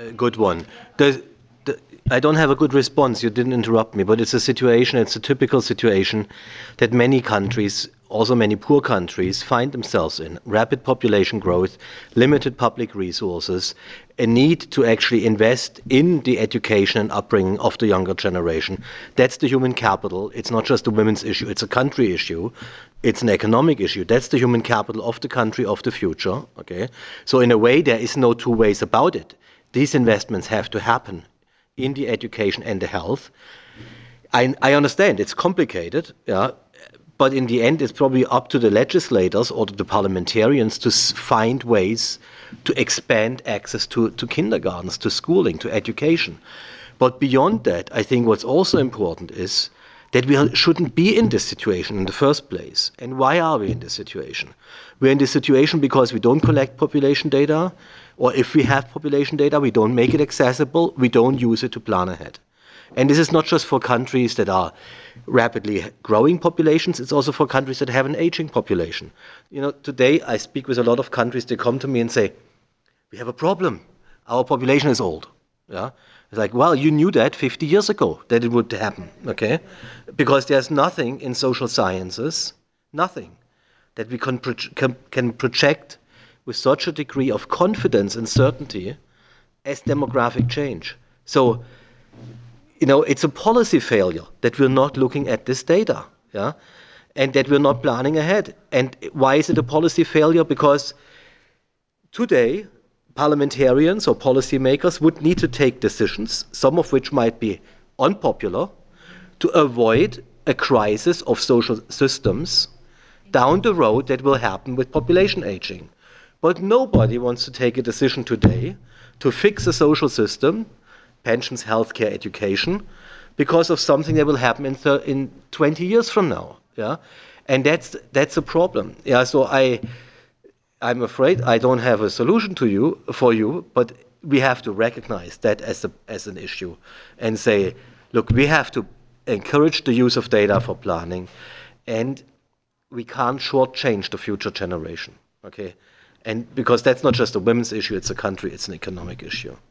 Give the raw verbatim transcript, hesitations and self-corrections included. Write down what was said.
a good one. The, the, I don't have a good response. You didn't interrupt me, but it's a situation, it's a typical situation that many countries, also many poor countries, find themselves in. Rapid population growth, limited public resources, a need to actually invest in the education and upbringing of the younger generation. That's the human capital. It's not just a women's issue, it's a country issue. It's an economic issue. That's the human capital of the country of the future. Okay, so in a way, there is no two ways about it. These investments have to happen in the education and the health. I, I understand it's complicated, yeah, but in the end, it's probably up to the legislators or to the parliamentarians to find ways to expand access to, to kindergartens, to schooling, to education. But beyond that, I think what's also important is that we shouldn't be in this situation in the first place. And why are we in this situation? We're in this situation because we don't collect population data, or if we have population data, we don't make it accessible, we don't use it to plan ahead. And this is not just for countries that are rapidly growing populations, it's also for countries that have an aging population. You know, today I speak with a lot of countries, they come to me and say, we have a problem, our population is old. Yeah? It's like, well, you knew that fifty years ago that it would happen, okay? Because there's nothing in social sciences, nothing, that we can, pro can, can project with such a degree of confidence and certainty as demographic change. So, you know, it's a policy failure that we're not looking at this data, yeah? And that we're not planning ahead. And why is it a policy failure? Because today, parliamentarians or policymakers would need to take decisions, some of which might be unpopular, to avoid a crisis of social systems down the road that will happen with population aging. But nobody wants to take a decision today to fix a social system, pensions, healthcare, education, because of something that will happen in, in twenty years from now. Yeah, and that's that's a problem. Yeah, so I. I'm afraid I don't have a solution to you for you, but we have to recognize that as a, as an issue and say, look, we have to encourage the use of data for planning, and we can't shortchange the future generation. Okay, and because that's not just a women's issue, it's a country, it's an economic issue.